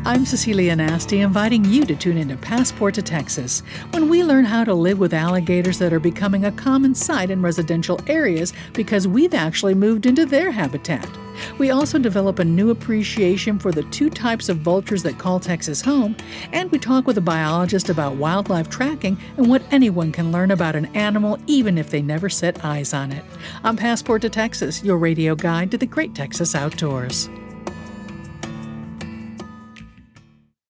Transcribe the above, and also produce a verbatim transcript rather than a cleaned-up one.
I'm Cecilia Nasty, inviting you to tune into Passport to Texas, when we learn how to live with alligators that are becoming a common sight in residential areas because we've actually moved into their habitat. We also develop a new appreciation for the two types of vultures that call Texas home, and we talk with a biologist about wildlife tracking and what anyone can learn about an animal even if they never set eyes on it. I'm Passport to Texas, your radio guide to the great Texas outdoors.